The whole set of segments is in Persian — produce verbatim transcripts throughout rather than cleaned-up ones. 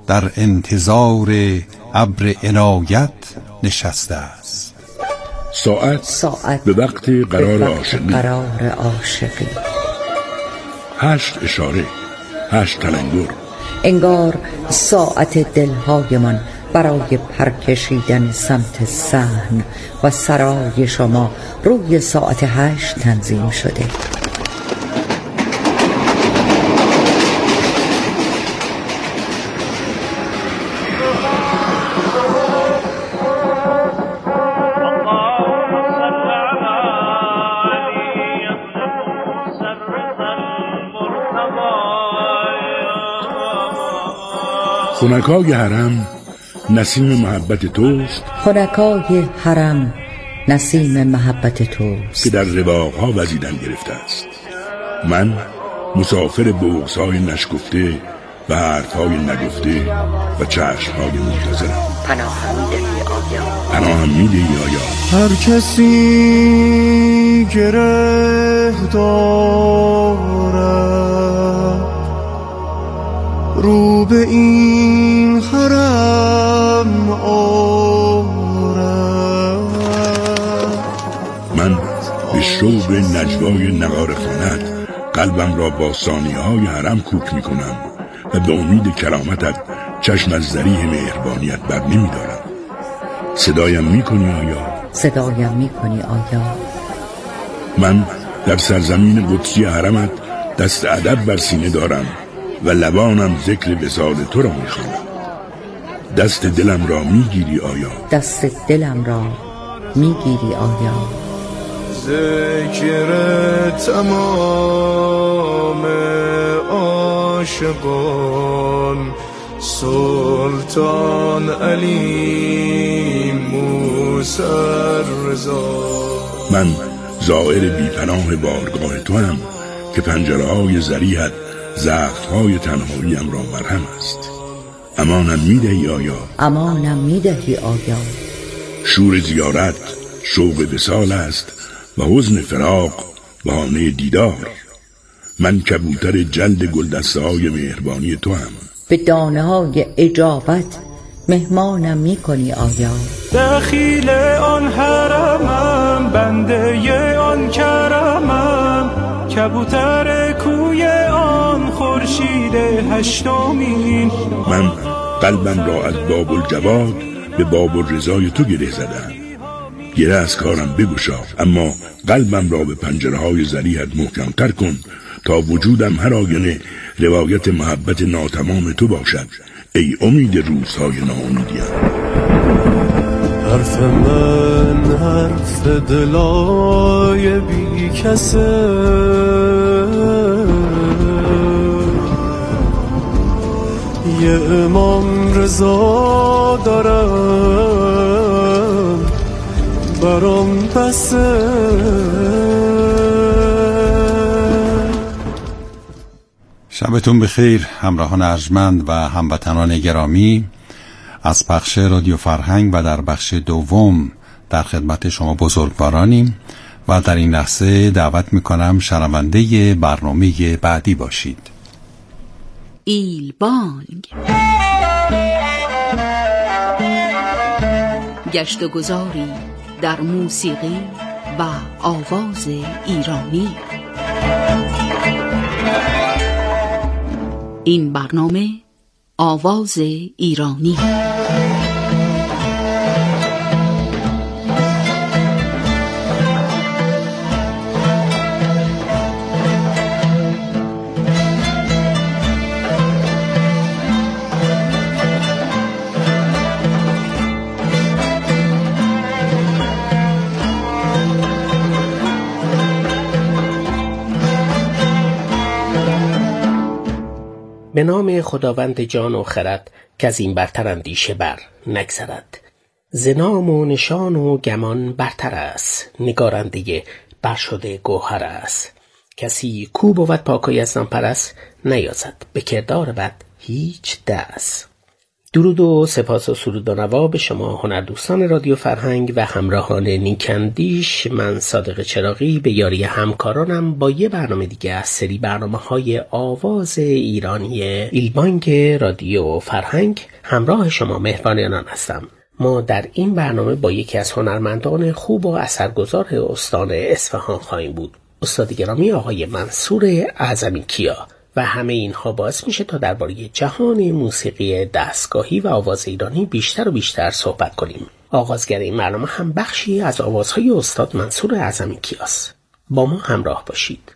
در انتظار ابر عنایت نشسته است. ساعت, ساعت به وقت قرار عاشقی. قرار عاشقی. هشت اشاره، هشت تلنگر. انگار ساعت دلهای من برای پرکشیدن سمت صحن و سرای شما روی ساعت هشت تنظیم شده. خنکای حرم نسیم محبت توست، خنکای حرم نسیم محبت توست که در رواقها وزیدن گرفته است. من مسافر بغض‌های نشکفته و حرف‌های نگفته و چشم‌های منتظرم. پناهم می‌دهی آیا؟ پناهم می‌دهی آیا؟ هر کسی گره دارد رو به این حرم آرد. من به شوق نجوای نغاره خواند قلبم را با ثانیه‌های حرم کوک می‌کنم و به امید کرامتت چشم از ذریح مهربانیت بر نمی‌دارم. صدایم می‌کنی آیا؟ صدایم می‌کنی آیا؟ من در سرزمین قدسی حرمت دست ادب بر سینه دارم و لبانم ذکر وصال تو را می‌خواند. دست دلم را می‌گیری آیا؟ دست دلم را می‌گیری آیا؟ ذکر تمام عاشقان سلطان علی موسی رضا. من زائر بی‌پناه بارگاه تو هم که پنجره‌های ذریحت زخم‌های تنهاییم را مرهم است. امانم میدهی آیا؟ امانم میدهی آیا؟ شور زیارت شوق وصال است و حزن فراق بهانه دیدار. من کبوتر جلد گلدسته‌های مهربانی تو هم. به دانه های اجابت مهمانم میکنی آیا؟ دخیل آن حرمم بنده آن کرمم کبوتر کوی آن خورشید هشتمین. من قلبم را از باب الجواد به باب الرضای تو گره زدم. گره از کارم بگشا، اما قلبم را به پنجره‌های ذریحت محکم‌تر کن تا وجودم هر آینه روایت محبت ناتمام تو باشد. ای امید روزهای ناامیدیم. حرف من حرف دلای بی کسه، یه امام رضا دارم برام بسه. شبتون بخیر همراهان ارجمند و هموطنان گرامی. از پخش رادیو فرهنگ و در بخش دوم در خدمت شما بزرگوارانیم و در این لحظه دعوت میکنم شنونده برنامه بعدی باشید. ایل بانگ، گشت و گذاری در موسیقی و آواز ایرانی. این برنامه آواز ایرانی. به نام خداوند جان و خرد که از این برتر اندیشه بر نگذرد. ز نام و نشان و گمان برتر است، نگارنده برشده گوهر است. کسی کو بود پاک و یزدان پرست، نیازد به کردار بد هیچ دست. درود و سپاس و سرود و نوا به شما هنردوستان رادیو فرهنگ و همراهان نیکندیش. من صادق چراغی به یاری همکارانم با یه برنامه دیگه از سری برنامه‌های آواز ایرانی ایلبانگ رادیو فرهنگ همراه شما مهربانیان هستم. ما در این برنامه با یکی از هنرمندان خوب و اثرگذار استان اصفهان خواهیم بود، استاد گرامی آقای منصور اعظمی کیا، و همه اینها باعث میشه تا درباره جهان موسیقی دستگاهی و آواز ایرانی بیشتر و بیشتر صحبت کنیم. آغازگر این برنامه هم بخشی از آوازهای استاد منصور اعظمی کیاست. با ما همراه باشید.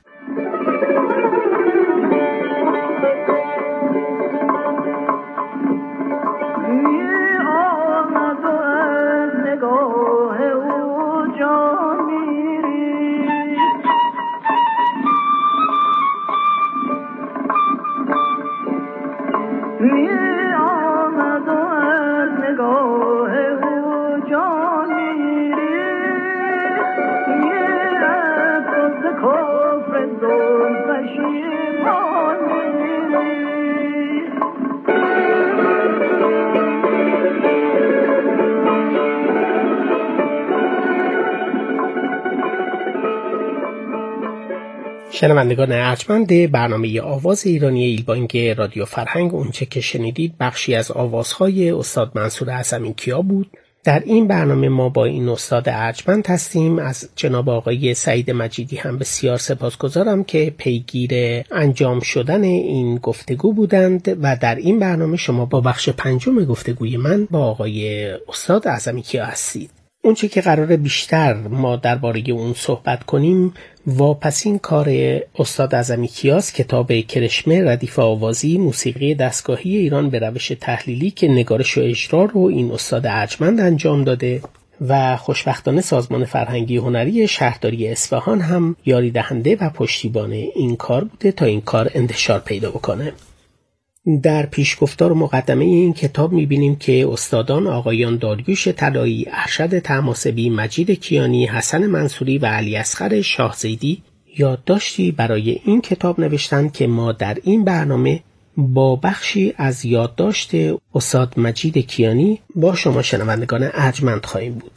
شنوندگان ارجمند برنامه آواز ایرانی ایلبانگ رادیو فرهنگ، اونچه که شنیدید بخشی از آوازهای استاد منصور اعظمی کیا بود. در این برنامه ما با این استاد ارجمند هستیم. از جناب آقای سعید مجیدی هم بسیار سپاسگزارم که پیگیر انجام شدن این گفتگو بودند و در این برنامه شما با بخش پنجم گفتگوی من با آقای استاد اعظمی کیا هستید. اونچه که قراره بیشتر ما درباره اون صحبت کنیم واپسین کار استاد اعظمی کیاست، کتاب کرشمه ردیف آوازی موسیقی دستگاهی ایران به روش تحلیلی که نگارش و اجرا رو این استاد ارجمند انجام داده و خوشبختانه سازمان فرهنگی هنری شهرداری اصفهان هم یاری دهنده و پشتیبان این کار بوده تا این کار انتشار پیدا بکنه. در پیشگفتار و مقدمه این کتاب می‌بینیم که استادان آقایان داریوش طلایی، ارشد طهماسبی، مجید کیانی، حسن منصوری و علی اصغر شاهزیدی یادداشتی برای این کتاب نوشتند که ما در این برنامه با بخشی از یادداشت استاد مجید کیانی با شما شنوندگان ارجمند خواهیم بود.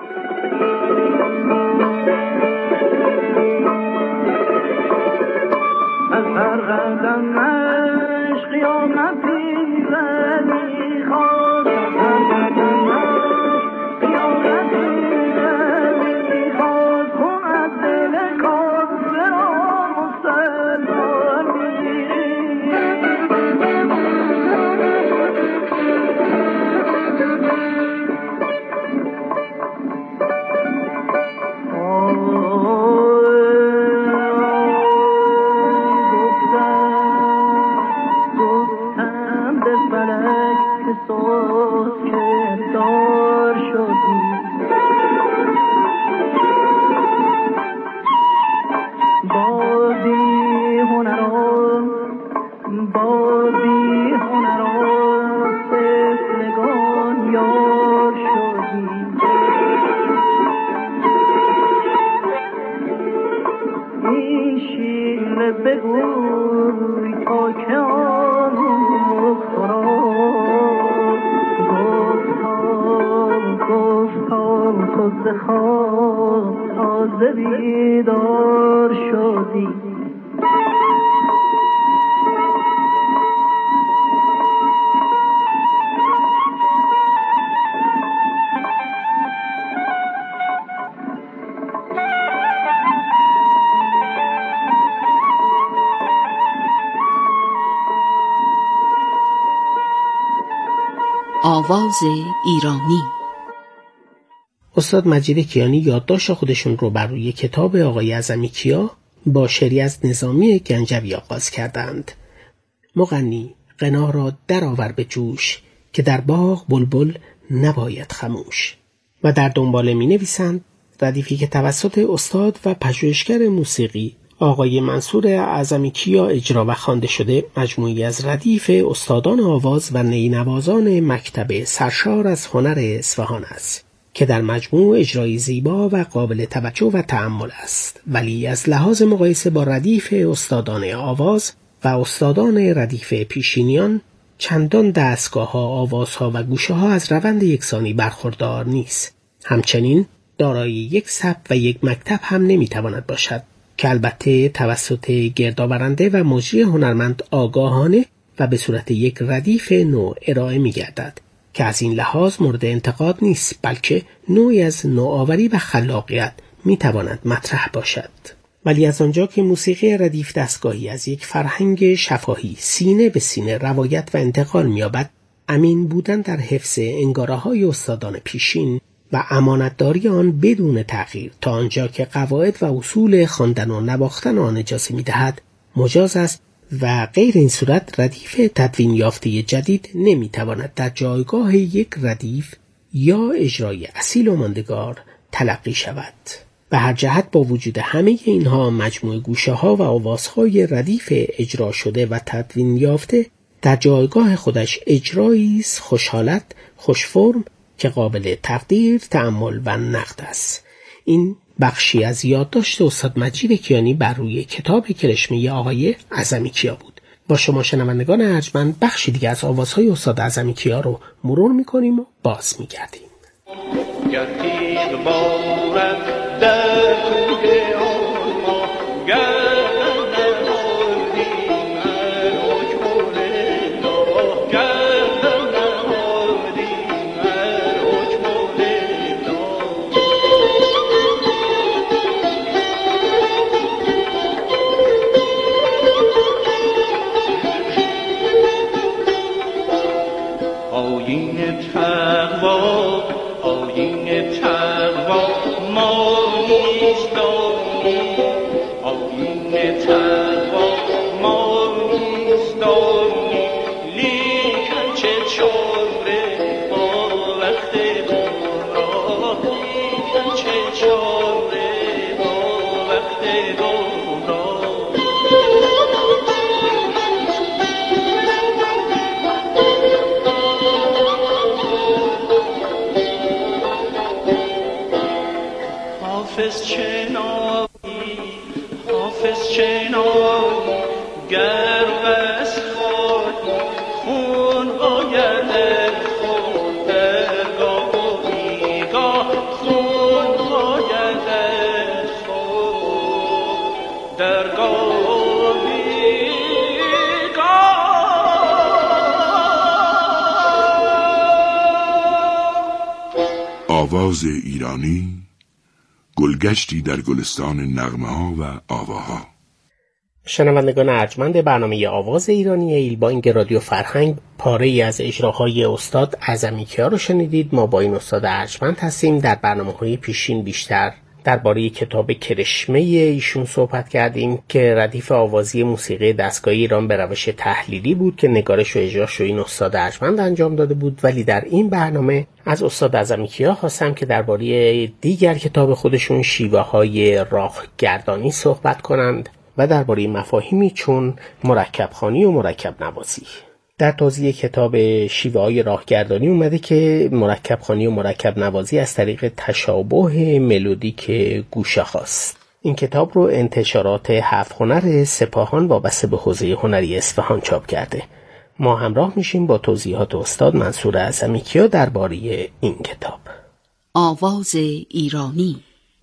آواز ایرانی. استاد مجید کیانی یادداشت خودشون رو بر روی کتاب آقای اعظمی کیا با شعری از نظامی گنجوی آغاز کردند. مغنی غنا را درآور به جوش، که در باغ بلبل نباید خموش. و در دنباله می نویسند ردیفی که توسط استاد و پژوهشگر موسیقی آقای منصور اعظمی کیا اجرا و خوانده شده مجموعی از ردیف استادان آواز و نینوازان مکتب سرشار از هنر اصفهان است که در مجموع اجرای زیبا و قابل توجه و تأمل است، ولی از لحاظ مقایسه با ردیف استادان آواز و استادان ردیف پیشینیان چندان دستگاه ها، آوازها و گوشه ها از روند یکسانی برخوردار نیست. همچنین دارای یک ثبت و یک مکتب هم نمیتواند باشد که البته توسط گردآورنده و مجری هنرمند آگاهانه و به صورت یک ردیف نو ارائه می‌گردد که از این لحاظ مورد انتقاد نیست، بلکه نوعی از نوآوری و خلاقیت میتواند مطرح باشد. ولی از آنجا که موسیقی ردیف دستگاهی از یک فرهنگ شفاهی سینه به سینه روایت و انتقال می‌یابد، امین بودن در حفظ انگاره‌های استادان پیشین و امانتداری آن بدون تغییر تا آنجا که قواعد و اصول خواندن و نواختن آن اجازه می‌دهد مجاز است و غیر این صورت ردیف تدوین یافته جدید نمی‌تواند در جایگاه یک ردیف یا اجرای اصیل و ماندگار تلقی شود. به هر جهت با وجود همه اینها مجموع گوشه‌ها و آوازهای ردیف اجرا شده و تدوین یافته در جایگاه خودش اجرایی است خوشحالت، خوشفرم که قابل تقدیر، تأمل و نقد است. این بخشی از یادداشت استاد مجید کیانی بر روی کتاب کرشمه آقای اعظمی کیا بود. با شما شنوندگان ارجمند بخشی دیگه از آوازهای استاد اعظمی کیا رو مرور می‌کنیم و باز می‌گردیم. آواز ایرانی، گلگشتی در گلستان نغمه ها و آواها. شنوندگان ارجمند برنامه آواز ایرانی ایلبانگ رادیو فرهنگ، پاره ای از اجراهای استاد اعظمی کیا رو شنیدید. ما با این استاد ارجمند هستیم. در برنامه‌های پیشین بیشتر درباره کتاب کرشمه ایشون صحبت کردیم که ردیف آوازی موسیقی دستگاهی ایران به روش تحلیلی بود که نگارش و اجراش رو این استاد ارجمند انجام داده بود. ولی در این برنامه از استاد اعظمی کیا خواستم که درباره دیگر کتاب خودشون شیوه‌های راهگردانی صحبت کنند و درباره مفاهیمی چون مرکب‌خوانی و مرکب نوازی. در توضیح کتاب شیوه‌های راهگردانی اومده که مرکب‌خوانی و مرکب نوازی از طریق تشابه ملودیک گوشه خاست. این کتاب رو انتشارات هفت هنر سپاهان وابسته به حوزه هنری اصفهان چاپ کرده. ما همراه میشیم با توضیحات استاد منصور اعظمی کیا درباره این کتاب. آواز ایرانی.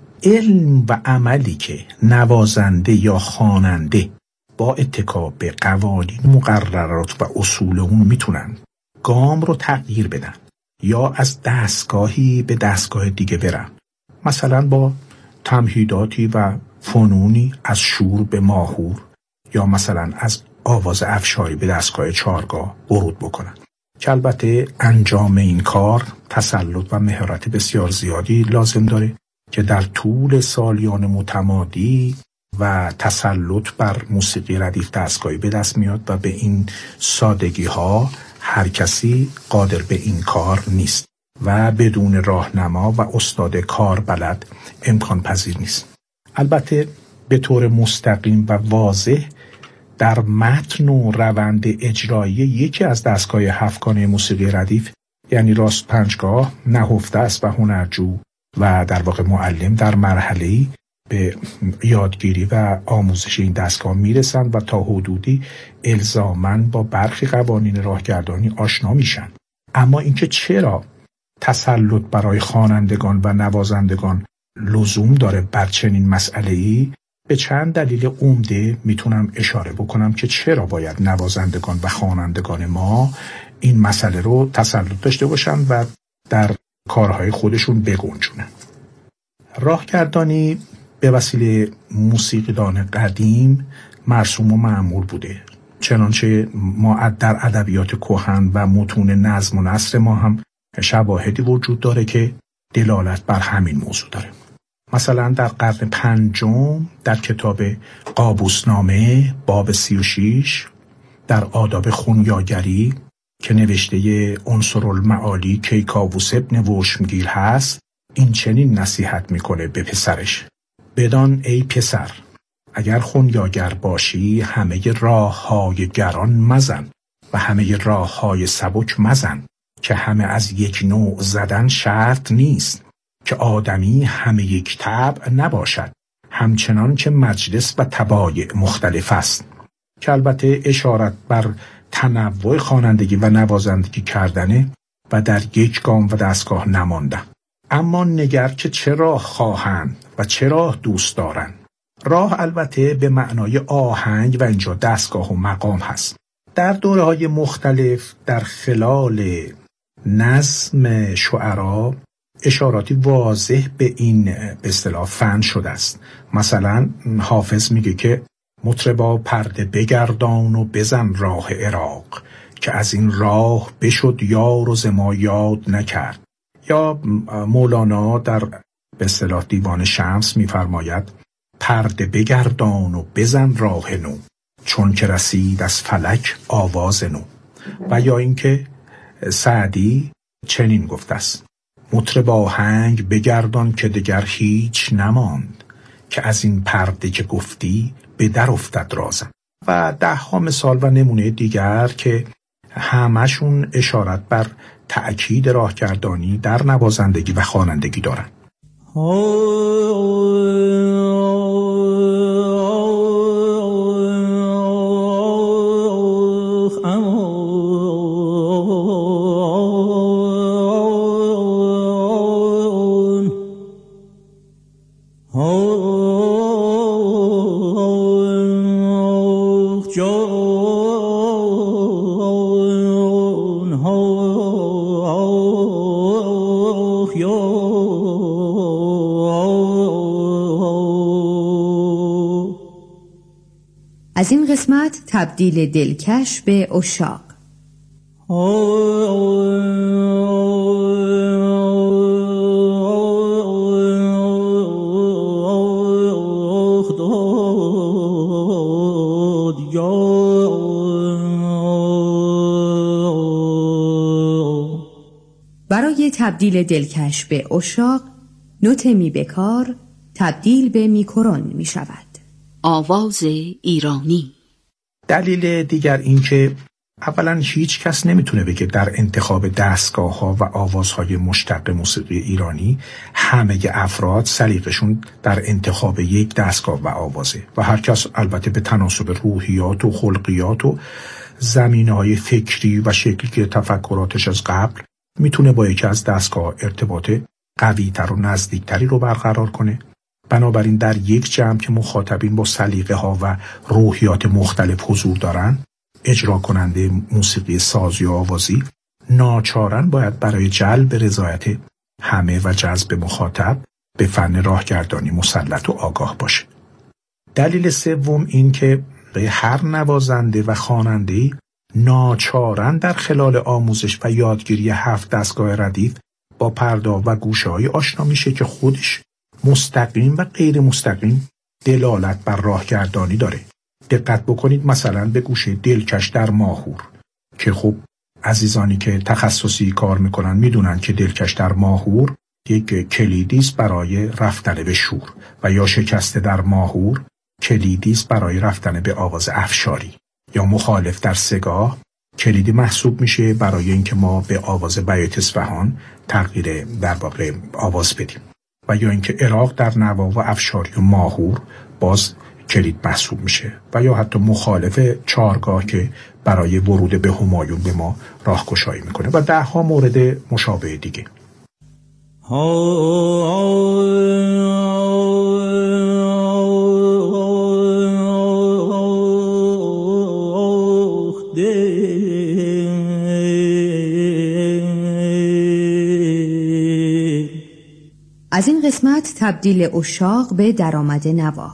علم و عملی که نوازنده یا خواننده با اتکا به قوانین، مقررات و اصول اون میتونن گام رو تغییر بدن یا از دستگاهی به دستگاه دیگه برن، مثلا با تمهیداتی و فنونی از شور به ماهور یا مثلا از آواز افشاری به دستگاه چارگاه ورود بکنن که البته انجام این کار تسلط و مهارت بسیار زیادی لازم داره که در طول سالیان متمادی و تسلط بر موسیقی ردیف دستگاهی به دست میاد و به این سادگی ها هر کسی قادر به این کار نیست و بدون راهنما و استاد کار بلد امکان پذیر نیست. البته به طور مستقیم و واضح در متن و روند اجرایی یکی از دستگاه هفتگانه موسیقی ردیف یعنی راست پنجگاه، نهفته است و هنرجو و در واقع معلم در مرحله‌ای به یادگیری و آموزش این دستگاه میرسن و تا حدودی الزاماً با برخی قوانین راهگردانی آشنا میشن. اما اینکه چرا تسلط برای خوانندگان و نوازندگان لزوم داره بر چنین مسئله‌ای، به چند دلیل عمده میتونم اشاره بکنم که چرا باید نوازندگان و خوانندگان ما این مسئله رو تسلط داشته باشن و در کارهای خودشون بگنجونن. راهگردانی به وسیله موسیقیدان قدیم مرسوم و معمول بوده، چنانچه ما در ادبیات کهن و متون نظم و نثر ما هم شواهدی وجود داره که دلالت بر همین موضوع داره. مثلا در قرن پنجم در کتاب قابوسنامه باب سی و شیش در آداب خونیاگری که نوشته عنصرالمعالی کیکاووس ابن وشمگیر هست، این چنین نصیحت میکنه به پسرش: بدان ای پسر، اگر خونیاگر باشی همه راه های گران مزن و همه راه های سبک مزن، که همه از یک نوع زدن شرط نیست، که آدمی همه یک طبع نباشد، همچنان که مجلس و طبایع مختلف است. که البته اشارت بر تنوع خوانندگی و نوازندگی کردنه و در یک گام و دستگاه نماندن. اما نگر که چه راه خواهند و چه راه دوست دارند. راه البته به معنای آهنگ و اینجا دستگاه و مقام هست. در دوره‌های مختلف در خلال نظم شعرا اشاراتی واضح به این به اصطلاح فن شده است. مثلا حافظ میگه که مطربا پرده بگردان و بزن راه عراق، که از این راه بشد یار و ز ما یاد نکرد. یا مولانا در به اصطلاح دیوان شمس میفرماید پرده بگردان و بزن راه نو، چون که رسید از فلک آواز نو. و یا اینکه سعدی چنین گفته است: مطرب آهنگ بگردان که دگر هیچ نماند، که از این پرده که گفتی به در افتد رازم. و ده ها مثال و نمونه دیگر که همشون اشارت بر تأکید راهگردانی در نوازندگی و خوانندگی دارن. از این قسمت تبدیل دلکش به عشاق. برای تبدیل دلکش به عشاق نوت می بکار تبدیل به میکرون می شود. آواز ایرانی. دلیل دیگر این که اولا هیچ کس نمیتونه بگه در انتخاب دستگاه ها و آوازهای مشتق موسیقی ایرانی همه افراد سلیقشون در انتخاب یک دستگاه و آوازه و هر کس البته به تناسب روحیات و خلقیات و زمینه‌های فکری و شکلی تفکراتش از قبل میتونه با یکی از دستگاه ارتباط قوی‌تر و نزدیکتری رو برقرار کنه. بنابراین در یک جمع که مخاطبین با سلیقه ها و روحیات مختلف حضور دارن، اجرا کننده موسیقی ساز یا آوازی ناچارن باید برای جلب رضایت همه و جذب مخاطب به فن راهگردانی مسلط و آگاه باشه. دلیل سوم این که به هر نوازنده و خواننده ناچارن در خلال آموزش و یادگیری هفت دستگاه ردیف با پرده و گوشه‌های آشنا میشه که خودش مستقیم و غیر مستقیم دلالت بر راهگردانی داره. دقت بکنید مثلا به گوشه دلکش در ماهور که خب عزیزانی که تخصصی کار میکنن میدونن که دلکش در ماهور یک کلیدی است برای رفتن به شور و یا شکسته در ماهور کلیدی است برای رفتن به آواز افشاری یا مخالف در سگاه کلیدی محسوب میشه برای اینکه ما به آواز بیات اصفهان تغییر در واقع آواز بدیم. و یا اینکه عراق در نوا و افشاری و ماهور باز کلید محسوب میشه و یا حتی مخالف چارگاه که برای ورود به همایون به ما راهگشایی میکنه و ده ها مورد مشابه دیگه. از این قسمت تبدیل اشاق به درآمد نوا.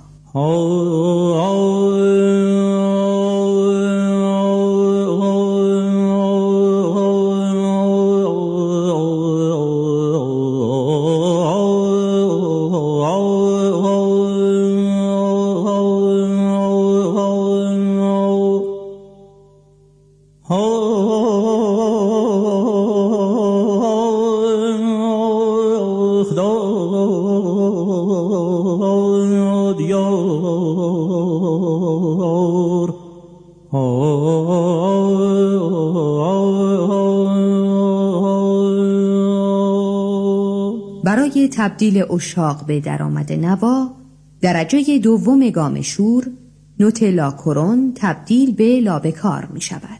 برای تبدیل اشاق به درآمد نوا، درجه دوم گام شور، نوت لاکرون تبدیل به لابکار می شود.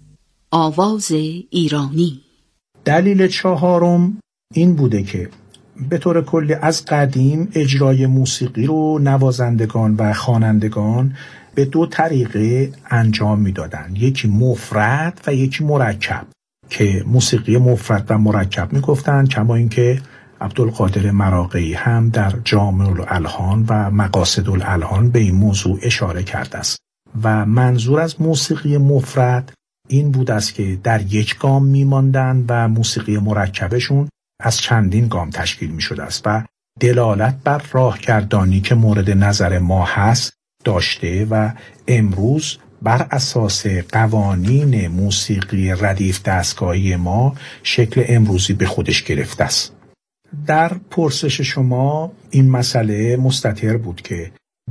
آواز ایرانی. دلیل چهارم این بوده که به طور کلی از قدیم اجرای موسیقی رو نوازندگان و خوانندگان به دو طریقه انجام میدادن، یکی مفرد و یکی مرکب، که موسیقی مفرد و مرکب میگفتن، کما اینکه عبدالقادر مراغه‌ای هم در جامع الالحان و مقاصد الالحان به این موضوع اشاره کرده است. و منظور از موسیقی مفرد این بود است که در یک گام میماندن و موسیقی مرکبشون از چندین گام تشکیل می شده است و دلالت بر راهگردانی که مورد نظر ما هست داشته و امروز بر اساس قوانین موسیقی ردیف دستگاهی ما شکل امروزی به خودش گرفته است. در پرسش شما این مسئله مستتر بود که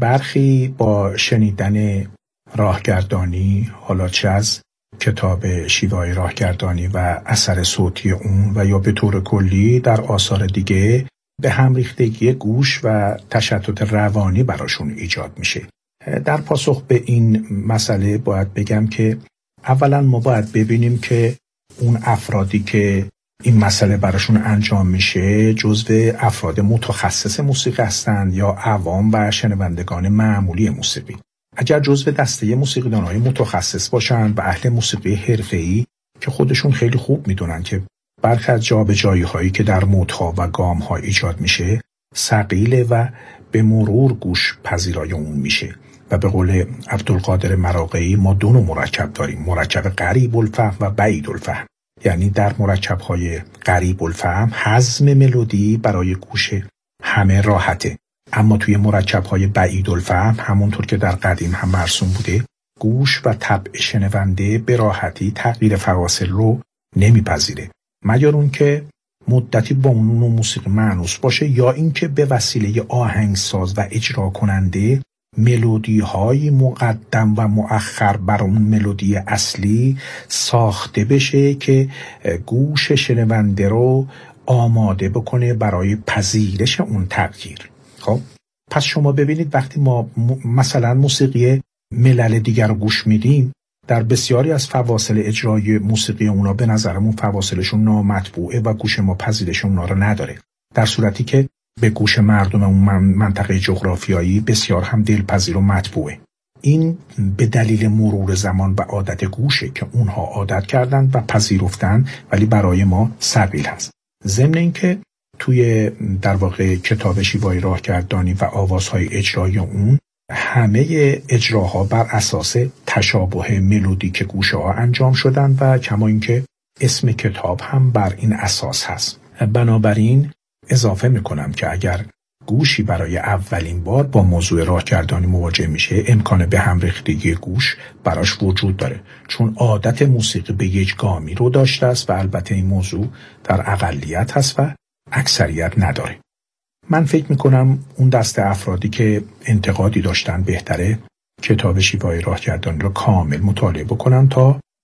برخی با شنیدن راهگردانی، حالا چه از کتاب شیوای راهگردانی و اثر صوتی اون و یا به طور کلی در آثار دیگه، به هم ریختگی گوش و تشتت روانی براشون ایجاد میشه. در پاسخ به این مسئله باید بگم که اولا ما باید ببینیم که اون افرادی که این مسئله براشون انجام میشه جزو افراد متخصص موسیقی هستند یا عوام و شنوندگان معمولی موسیقی. اگر جزو دسته موسیقیدان‌های متخصص باشن و اهل موسیقی حرفه‌ای که خودشون خیلی خوب میدونن که برخی از جابجایی‌هایی که در مدها و گام‌ها ایجاد میشه ثقیله و به مرور گوش پذیرای اون میشه و به قول عبدالقادر مراغه‌ای ما دو نوع مرکب داریم، مرکب قریب الفهم و بعید الفهم. یعنی در مرکب‌های قریب الفهم هضم ملودی برای گوش همه راحته، اما توی مرکب‌های بعید الفهم همونطور که در قدیم هم مرسوم بوده گوش و طبع شنونده به راحتی تغییر فواصل رو نمیپذیره، مگر اون که مدتی با اون نوع موسیقی مانوس باشه یا اینکه به وسیله آهنگساز و اجرا کننده ملودی های مقدم و مؤخر بر اون ملودی اصلی ساخته بشه که گوش شنونده رو آماده بکنه برای پذیرش اون تغییر. خب پس شما ببینید وقتی ما مثلا موسیقی ملل دیگر رو گوش میدیم، در بسیاری از فواصل اجرای موسیقی اونا به نظرمون فواصلشون نامطبوعه و گوش ما پذیرش اونا رو نداره، در صورتی که به گوش مردم اون منطقه جغرافیایی بسیار هم دلپذیر و مطبوعه. این به دلیل مرور زمان و عادت گوشه که اونها عادت کردن و پذیرفتن، ولی برای ما ثقیل هست. ضمن اینکه توی در واقع کتاب شیوای راهگردانی و آوازهای اجرایی اون همه اجراها بر اساس تشابه ملودیک گوشه ها انجام شدن و کما اینکه اسم کتاب هم بر این اساس هست. بنابراین اضافه میکنم که اگر گوشی برای اولین بار با موضوع راهگردانی مواجه میشه، امکان به هم ریختگی گوش براش وجود داره، چون عادت موسیقی به یک گامی رو داشته است و البته این موضوع در اقلیت هست و اکثریت نداره. من فکر میکنم اون دسته افرادی که انتقادی داشتن بهتره کتاب شیوای راهگردانی رو کامل مطالعه بکنن تا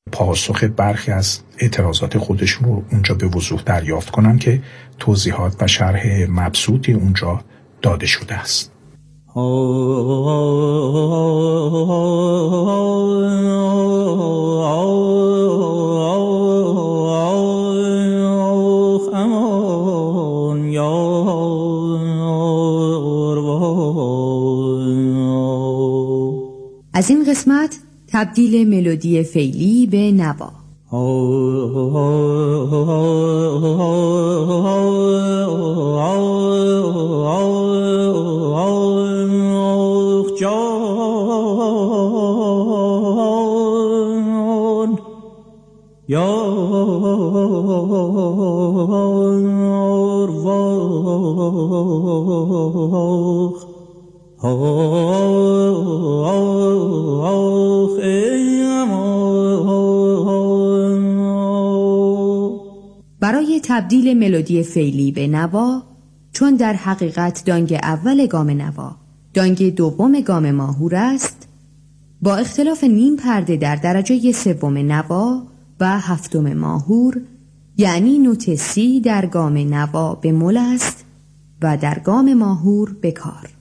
پاسخ برخی از اعتراضات خودشون رو اونجا به وضوح دریافت کنن که توضیحات و شرح مبسوطی اونجا داده شده است. از این قسمت تبدیل ملودی فعلی به نوا. برای تبدیل ملودی فعلی به نوا، چون در حقیقت دانگ اول گام نوا دانگ دوم گام ماهور است، با اختلاف نیم پرده در درجه سوم نوا و هفتم ماهور، یعنی نوت سی در گام نوا به مول است و در گام ماهور به کار.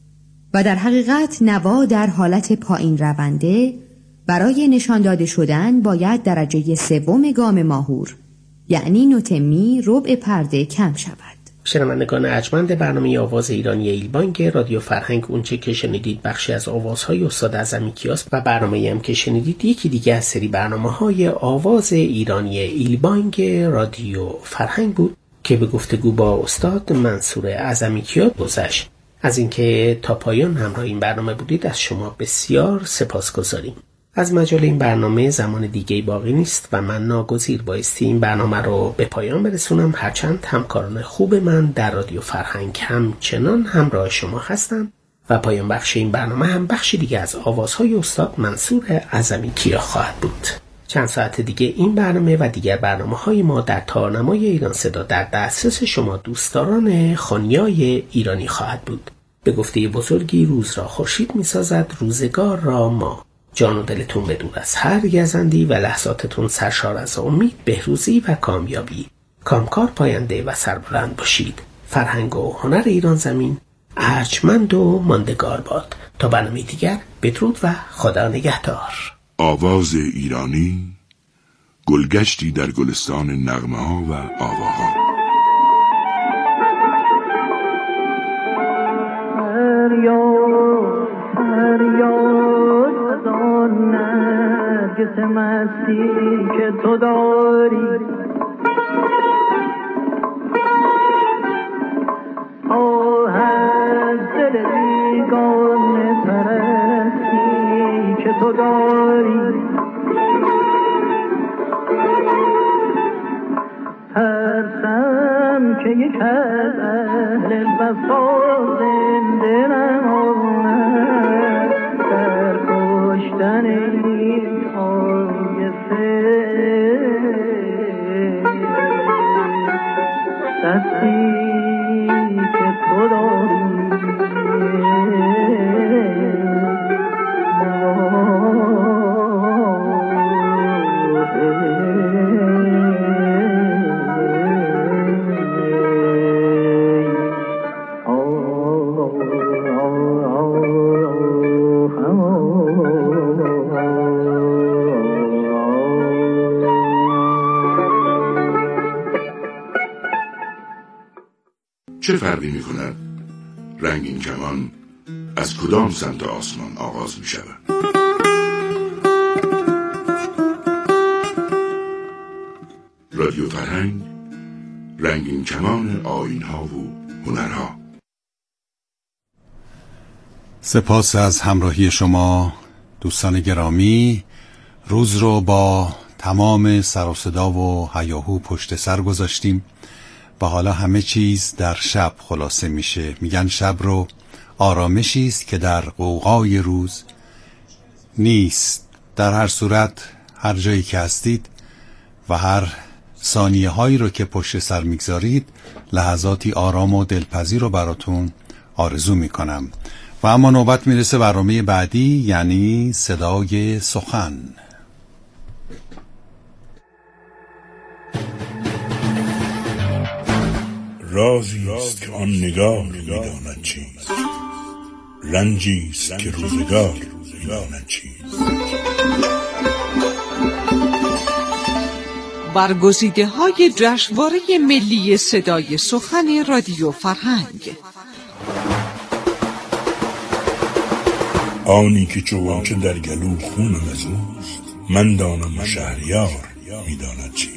و در حقیقت نوا در حالت پایین رونده برای نشان داده شدن باید درجه سوم گام ماهور، یعنی نوت می ربع پرده کم شود. شنوندگان ارجمند برنامه آواز ایرانی ایلبانگ رادیو فرهنگ، اونچه که شنیدید بخشی از آوازهای استاد اعظمی کیاس و برنامه‌ای هم که شنیدید یکی دیگه از سری برنامه‌های آواز ایرانی ایلبانگ رادیو فرهنگ بود که به گفتگو با استاد منصور اعظمی کیا گذشت. از اینکه تا پایان همراه این برنامه بودید از شما بسیار سپاسگزاریم. از مجال این برنامه زمان دیگه باقی نیست و من ناگزیر بایستی این برنامه رو به پایان برسونم، هرچند همکاران خوب من در رادیو فرهنگ همچنان همراه شما هستم و پایان بخش این برنامه هم بخشی دیگه از آوازهای استاد منصور اعظمی کیا خواهد بود. چند ساعت دیگه این برنامه و دیگر برنامه‌های ما در تارنمای ایران صدا در دسترس شما دوستداران خانیای ایرانی خواهد بود. به گفته بزرگی روز را خورشید می‌سازد، روزگار را ما. جان و دلتون بدور از هر گزندی و لحظاتتون سرشار از امید، بهروزی و کامیابی. کامکار، پاینده و سربلند باشید. فرهنگ و هنر ایران زمین ارجمند و ماندگار باد. تا برنامه دیگر بدرود و خدا نگهدار. آواز ایرانی، گلگشتی در گلستان نغمه ها و آواها. فریاد فریاد از آن نرگس مستی که تو داری، آه از دل بیگانه پرستی که تو داری، ترسم که یک از اهل وفا زنده نماند در کشتن این آیسه، دستی که تو داری چه فرقی می کند رنگین کمان از کدام سمت آسمان آغاز می شود؟ رادیو فرهنگ، رنگین کمان آیین‌ها و هنرها. سپاس از همراهی شما دوستان گرامی. روز رو با تمام سر و صدا و هیاهو پشت سر گذاشتیم و حالا همه چیز در شب خلاصه میشه. میگن شب رو آرامشی است که در غوغای روز نیست. در هر صورت هر جایی که هستید و هر ثانیه هایی رو که پشت سر میگذارید، لحظاتی آرام و دلپذیر رو براتون آرزو میکنم. و اما نوبت میرسه برنامه بعدی، یعنی صدای سخن. رازی است که آن نگار میداند چیست، رنجی است که روزگار میداند چیست. برگزیده های جشنواره ملی صدای سخن رادیو فرهنگ. آنی که چوانچه در گلو خونم از اوست، من دانم و شهریار میداند چیست.